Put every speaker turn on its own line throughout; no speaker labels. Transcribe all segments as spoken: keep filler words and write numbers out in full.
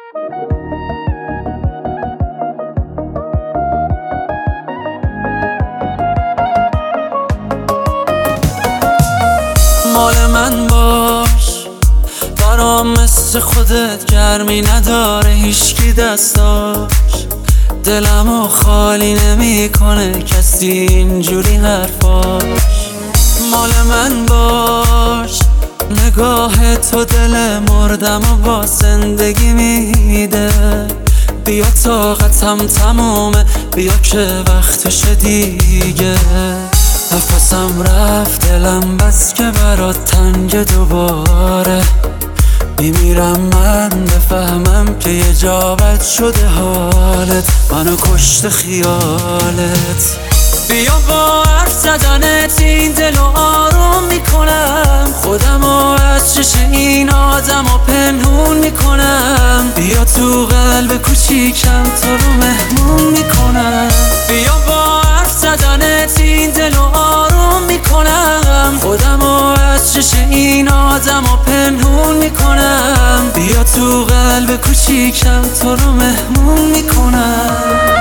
مال من باش، برام مثل خودت گرمی نداره هیچکی دستاش. دلمو خالی نمیکنه کسی اینجوری حرفاش. مال من باش، نگاه تو دل مردم و با زندگی میده. بیا طاقتم تمومه، بیا که وقتشه دیگه. نفسم رفت دلم بس که برات تنگ دوباره. میمیرم من بفهمم که یه جا بد شده حالت، منو کشت خیالت. بیا با حرف زدنت این دلو آروم میکنم، خودمو از چش این آدمو پنهون میکنم. بیا تو قلب کوچیکم تو رو مهمون میکنم. بیا با حرف زدنت این دلو آروم میکنم، خودمو از چش این آدمو پنهون میکنم. بیا تو قلب کوچیکم تو رو مهمون میکنم.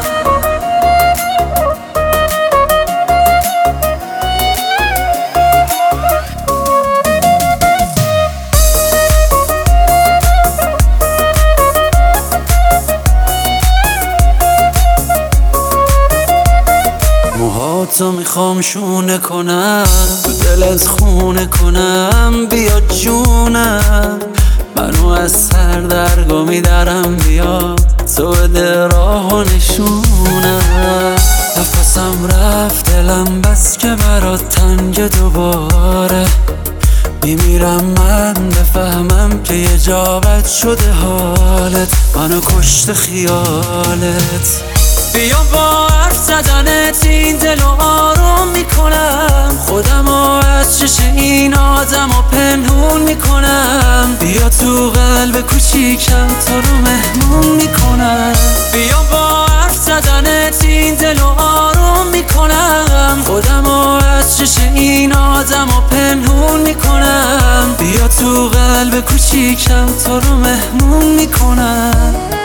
موهاتو میخوام شونه کنم، تو دلت خونه کنم. بیا جونم، منو از سر درگا میدارم. بیا تو بده راه و نشونم. نفسم رفت دلم بس که برات تنگ دوباره. میمیرم من بفهمم که یه جا بد شده حالت، منو کشت خیالت. بیا با حرف زدنت این دلو آروم میکنم، خودمو از چش این آدمو پنهون میکنم. بیا تو قلب کوچیکم تو رو مهمون میکنم. بیا با حرف زدنت این دلو آروم میکنم، خودمو از چش این آدمو پنهون میکنم. بیا تو قلب کوچیکم تو رو مهمون میکنم.